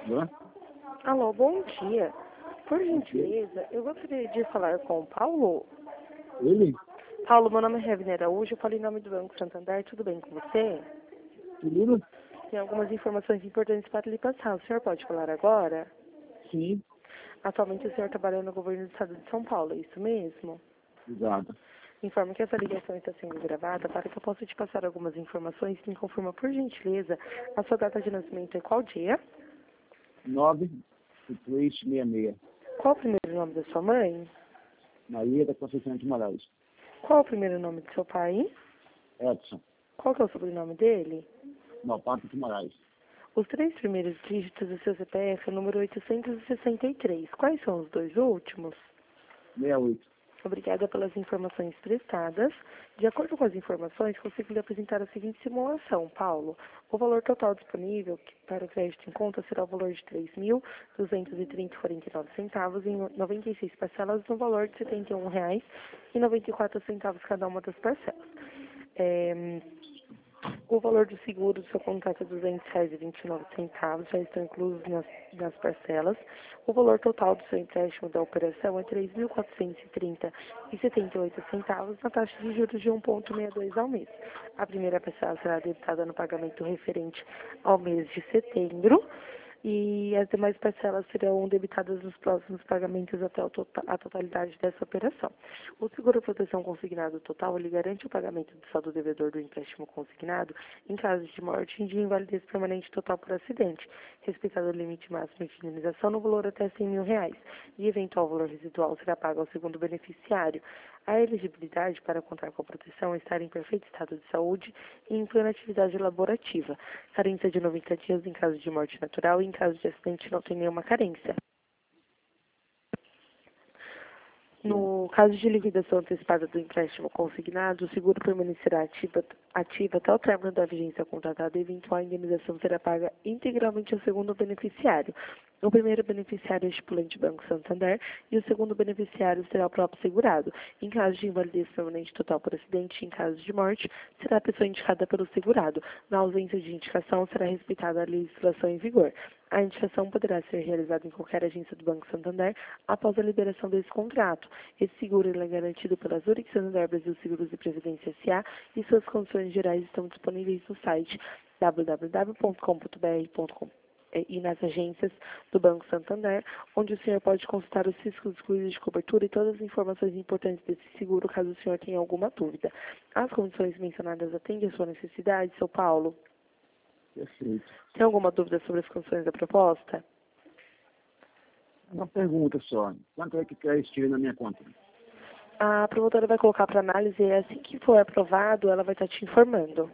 Né? Alô, bom dia. Por gentileza, eu gostaria de falar com o Paulo. Ele? Paulo, meu nome é Revner Araújo, eu falo em nome do Banco Santander, tudo bem com você? Tudo? Tem algumas informações importantes para lhe passar. O senhor pode falar agora? Sim. Atualmente o senhor trabalha no governo do estado de São Paulo, é isso mesmo? Exato. Informo que essa ligação está sendo gravada para que eu possa te passar algumas informações. Me confirma, por gentileza, a sua data de nascimento é qual dia? 9-366. Qual o primeiro nome da sua mãe? Maria da Conceição de Moraes. Qual o primeiro nome do seu pai? Edson. Qual que é o sobrenome dele? Malpato de Moraes. Os 3 primeiros dígitos do seu CPF é o número 863. Quais são os 2 últimos? 68. Obrigada pelas informações prestadas. De acordo com as informações, consigo lhe apresentar a seguinte simulação, Paulo. O valor total disponível para o crédito em conta será o valor de R$ 3.230,49 em 96 parcelas, no valor de R$ 71,94 cada uma das parcelas. O valor do seguro do seu contrato é R$ 200,29, já estão inclusos nas parcelas. O valor total do seu empréstimo da operação é R$ 3.430,78, na taxa de juros de 1,62 ao mês. A primeira parcela será debitada no pagamento referente ao mês de setembro e as demais parcelas serão debitadas nos próximos pagamentos até a totalidade dessa operação. O seguro-proteção consignado total, ele garante o pagamento do saldo devedor do empréstimo consignado em caso de morte e de invalidez permanente total por acidente, respeitado o limite máximo de indenização no valor até R$ 100.000, e eventual valor residual será pago ao segundo beneficiário. A elegibilidade para contar com a proteção é estar em perfeito estado de saúde e em plena atividade laborativa. Carência de 90 dias em caso de morte natural e em caso de acidente não tem nenhuma carência. No caso de liquidação antecipada do empréstimo consignado, o seguro permanecerá ativo até o término da vigência contratada e eventual indenização será paga integralmente ao segundo beneficiário. O primeiro beneficiário é o estipulante Banco Santander e o segundo beneficiário será o próprio segurado. Em caso de invalidez permanente total por acidente e em caso de morte, será a pessoa indicada pelo segurado. Na ausência de indicação, será respeitada a legislação em vigor. A indicação poderá ser realizada em qualquer agência do Banco Santander após a liberação desse contrato. Esse seguro é garantido pela Zurich Santander Brasil Seguros e Previdência S.A. e suas condições gerais estão disponíveis no site www.com.br e nas agências do Banco Santander, onde o senhor pode consultar os riscos excluídos de cobertura e todas as informações importantes desse seguro, caso o senhor tenha alguma dúvida. As condições mencionadas atendem a sua necessidade, seu Paulo? Perfeito. Tem alguma dúvida sobre as condições da proposta? Uma pergunta só. Quanto é que quer esse na minha conta? A promotora vai colocar para análise e assim que for aprovado, ela vai estar te informando.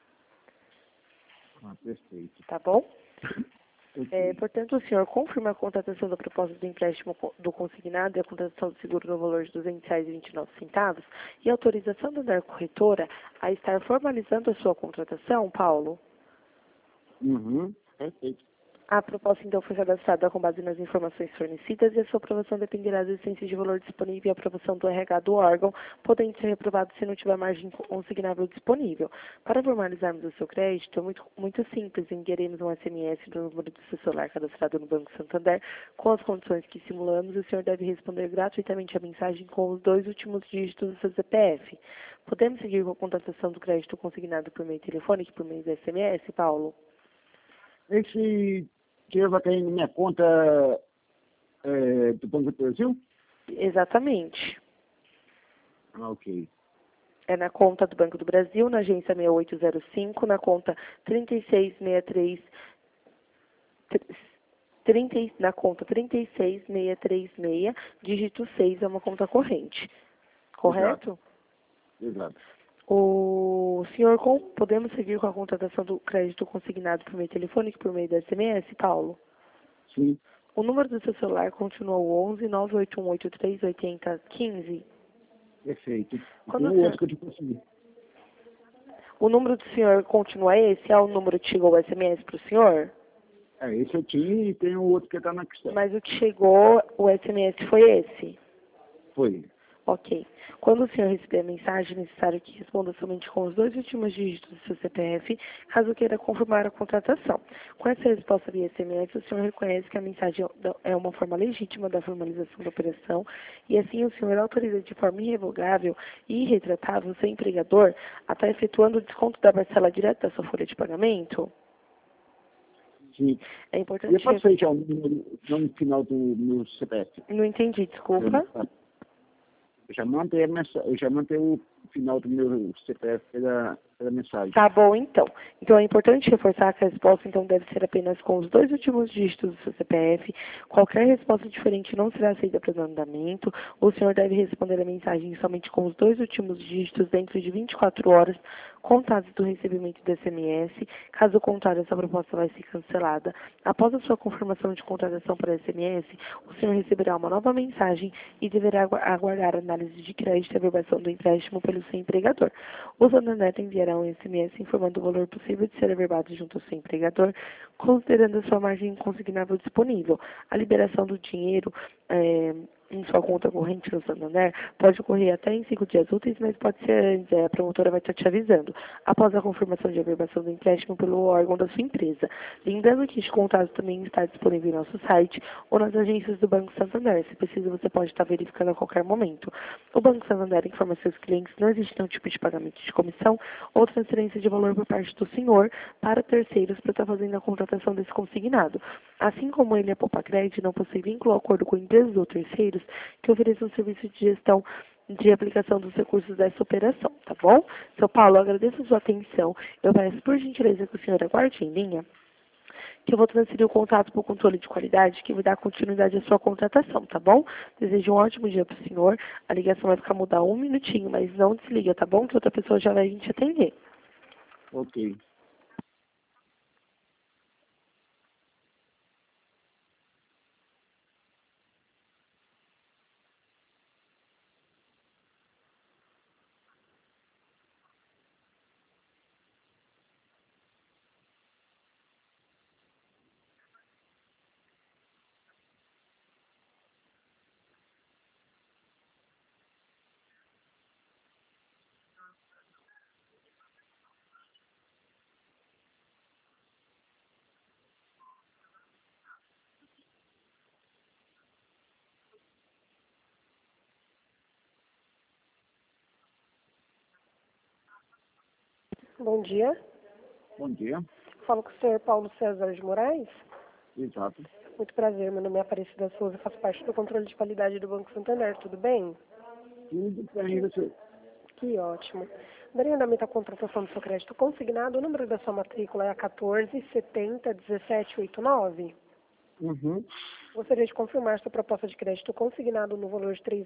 Ah, perfeito. Tá bom? Okay. Portanto, o senhor confirma a contratação da proposta do empréstimo do consignado e a contratação do seguro no valor de R$ 200,29 e autorização da corretora a estar formalizando a sua contratação, Paulo? Perfeito. A proposta, então, foi cadastrada com base nas informações fornecidas e a sua aprovação dependerá da existência de valor disponível e aprovação do RH do órgão, podendo ser reprovado se não tiver margem consignável disponível. Para formalizarmos o seu crédito, é muito simples. Enviaremos um SMS do número do seu celular cadastrado no Banco Santander com as condições que simulamos e o senhor deve responder gratuitamente a mensagem com os 2 últimos dígitos do seu CPF. Podemos seguir com a contratação do crédito consignado por meio telefônico e por meio do SMS, Paulo? Esse dinheiro vai cair na minha conta do Banco do Brasil? Exatamente. Ah, ok. É na conta do Banco do Brasil, na agência 6805, na conta 3663, na conta 36636, dígito 6, é uma conta corrente. Correto? Exato. O senhor, podemos seguir com a contratação do crédito consignado por meio telefônico e por meio da SMS, Paulo? Sim. O número do seu celular continua o 11 98183 8015? Perfeito. Quando o outro que eu te consegui. O número do senhor continua esse? É o número que chegou o SMS para o senhor? Esse eu tinha e tem o outro que está na questão. Mas o que chegou, o SMS foi esse? Foi. Ok. Quando o senhor receber a mensagem, é necessário que responda somente com os 2 últimos dígitos do seu CPF, caso queira confirmar a contratação. Com essa resposta via SMS, o senhor reconhece que a mensagem é uma forma legítima da formalização da operação e assim o senhor autoriza de forma irrevogável e irretratável o seu empregador a estar efetuando o desconto da parcela direta da sua folha de pagamento? Sim. É E eu importante... passei já o nome final do meu CPF. Não entendi, desculpa. Eu já mandei o final do meu CPF pela mensagem. Tá bom, então. Então, é importante reforçar que a resposta, então, deve ser apenas com os 2 últimos dígitos do seu CPF. Qualquer resposta diferente não será aceita para o andamento. O senhor deve responder a mensagem somente com os 2 últimos dígitos dentro de 24 horas contadas do recebimento do SMS. Caso contrário, essa proposta vai ser cancelada. Após a sua confirmação de contratação para SMS, o senhor receberá uma nova mensagem e deverá aguardar a análise de crédito e averbação do empréstimo pelo seu empregador. O Santander enviará um SMS informando o valor possível de ser averbado junto ao seu empregador, considerando a sua margem consignável disponível. A liberação do dinheiro em sua conta corrente no Santander pode ocorrer até em 5 dias úteis, mas pode ser antes. A promotora vai estar te avisando, após a confirmação de averbação do empréstimo pelo órgão da sua empresa. Lembrando que este contato também está disponível em nosso site ou nas agências do Banco Santander. Se precisa, você pode estar verificando a qualquer momento. O Banco Santander informa seus clientes que não existe nenhum tipo de pagamento de comissão ou transferência de valor por parte do senhor para terceiros para estar fazendo a contratação desse consignado. Assim como ele, a Poupa Crédito, não possui vínculo ou acordo com empresas ou terceiros que ofereçam serviço de gestão de aplicação dos recursos dessa operação, tá bom? Seu Paulo, eu agradeço a sua atenção. Eu peço por gentileza que o senhor aguarde em linha, que eu vou transferir o contato para o controle de qualidade, que vai dar continuidade à sua contratação, tá bom? Desejo um ótimo dia para o senhor. A ligação vai ficar mudar 1 minutinho, mas não desliga, tá bom? Que outra pessoa já vai vir te atender. Ok. Bom dia. Bom dia. Falo com o senhor Paulo César de Moraes. Exato. Muito prazer, meu nome é Aparecida Souza, faço parte do controle de qualidade do Banco Santander, tudo bem? Tudo bem, você? Que ótimo. Daria andamento à contratação do seu crédito consignado, o número da sua matrícula é a 14701789. Uhum. Gostaria de confirmar sua proposta de crédito consignado no valor de R$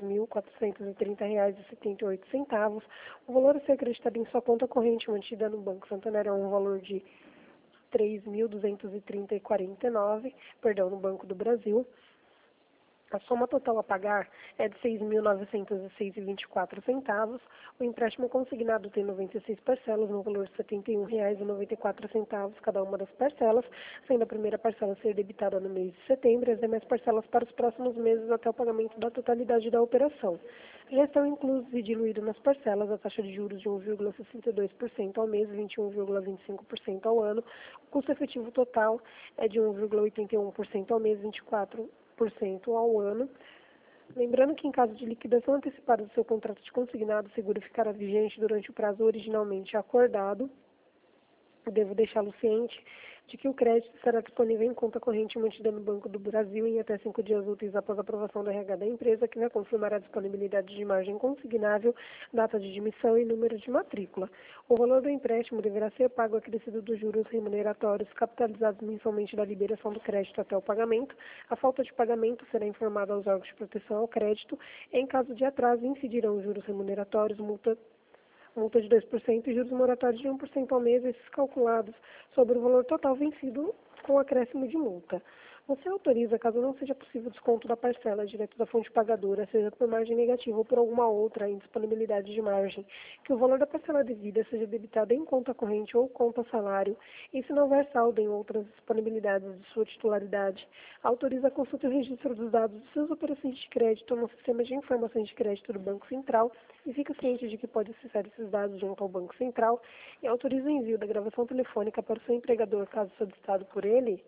3.430,78. O valor a ser acreditado em sua conta corrente mantida no Banco Santander é um valor de R$ 3.230,49, perdão, no Banco do Brasil. A soma total a pagar é de R$ 6.906,24. O empréstimo consignado tem 96 parcelas no valor de R$ 71,94 cada uma das parcelas, sendo a primeira parcela a ser debitada no mês de setembro e as demais parcelas para os próximos meses até o pagamento da totalidade da operação. Já estão inclusos e diluídos nas parcelas a taxa de juros de 1,62% ao mês e 21,25% ao ano. O custo efetivo total é de 1,81% ao mês e 24% ao ano. Lembrando que em caso de liquidação antecipada do seu contrato de consignado, o seguro ficará vigente durante o prazo originalmente acordado. Devo deixá-lo ciente de que o crédito será disponível em conta corrente mantida no Banco do Brasil em até 5 dias úteis após a aprovação do RH da empresa, que vai confirmar a disponibilidade de margem consignável, data de admissão e número de matrícula. O valor do empréstimo deverá ser pago acrescido dos juros remuneratórios capitalizados mensalmente da liberação do crédito até o pagamento. A falta de pagamento será informada aos órgãos de proteção ao crédito. Em caso de atraso, incidirão os juros remuneratórios, multa de 2% e juros moratórios de 1% ao mês, esses calculados sobre o valor total vencido com acréscimo de multa. Você autoriza, caso não seja possível desconto da parcela direto da fonte pagadora, seja por margem negativa ou por alguma outra indisponibilidade de margem, que o valor da parcela devida seja debitado em conta corrente ou conta salário, e se não houver saldo em outras disponibilidades de sua titularidade, autoriza a consulta e o registro dos dados de suas operações de crédito no sistema de informações de crédito do Banco Central e fica ciente de que pode acessar esses dados junto ao Banco Central e autoriza o envio da gravação telefônica para o seu empregador, caso solicitado por ele.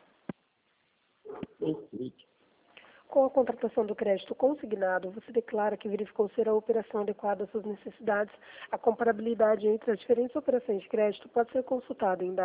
Perfeito. Com a contratação do crédito consignado, você declara que verificou ser a operação adequada às suas necessidades. A comparabilidade entre as diferentes operações de crédito pode ser consultada em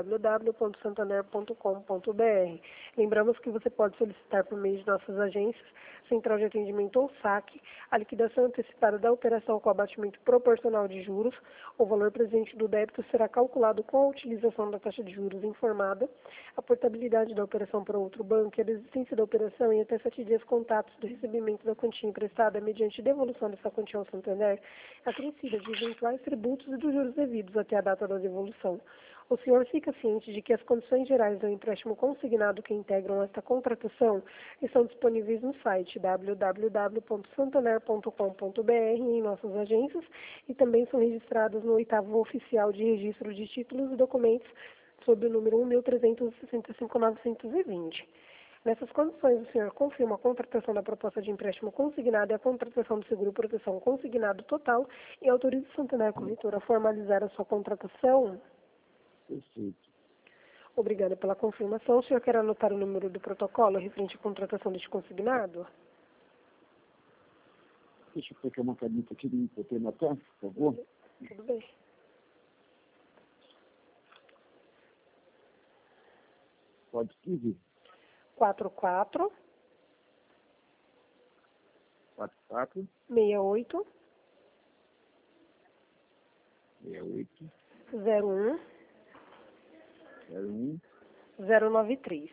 www.santander.com.br. Lembramos que você pode solicitar por meio de nossas agências, Central de Atendimento ou SAC, a liquidação antecipada da operação com abatimento proporcional de juros. O valor presente do débito será calculado com a utilização da taxa de juros informada, a portabilidade da operação para outro banco e a desistência da operação em até 7 dias contatos do recebimento da quantia emprestada mediante devolução dessa quantia ao Santander, acrescida de eventuais tributos e dos juros devidos até a data da devolução. O senhor fica ciente de que as condições gerais do empréstimo consignado que integram esta contratação estão disponíveis no site www.santander.com.br em nossas agências e também são registradas no 8º Oficial de Registro de Títulos e Documentos sob o número 1.365.920. Nessas condições, o senhor confirma a contratação da proposta de empréstimo consignado e a contratação do seguro-proteção consignado total e autoriza o Santander Corretora a formalizar a sua contratação? Perfeito. Obrigada pela confirmação. O senhor quer anotar o número do protocolo referente à contratação deste consignado? Deixa eu pegar uma caneta aqui do poder anotar, por favor. Tudo bem. Pode escrever. 44 44 68 68 01 01 093.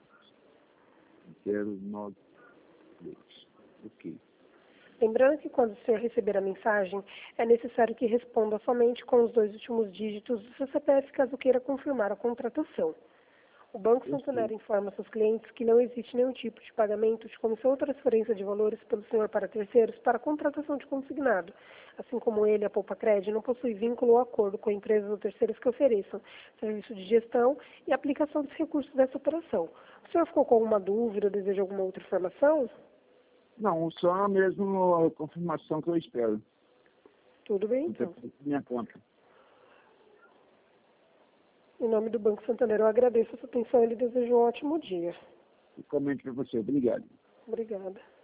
093. Ok. Lembrando que quando o senhor receber a mensagem, é necessário que responda somente com os 2 últimos dígitos do seu CPF, caso queira confirmar a contratação. O Banco Santander informa seus clientes que não existe nenhum tipo de pagamento de comissão ou transferência de valores pelo senhor para terceiros para a contratação de consignado. Assim como ele, a Poupa-Cred, não possui vínculo ou acordo com empresas ou terceiros que ofereçam serviço de gestão e aplicação dos recursos dessa operação. O senhor ficou com alguma dúvida ou deseja alguma outra informação? Não, só mesmo a confirmação que eu espero. Tudo bem, então. Minha conta. Em nome do Banco Santander, eu agradeço a sua atenção e lhe desejo um ótimo dia. E comente para você. Obrigado. Obrigada.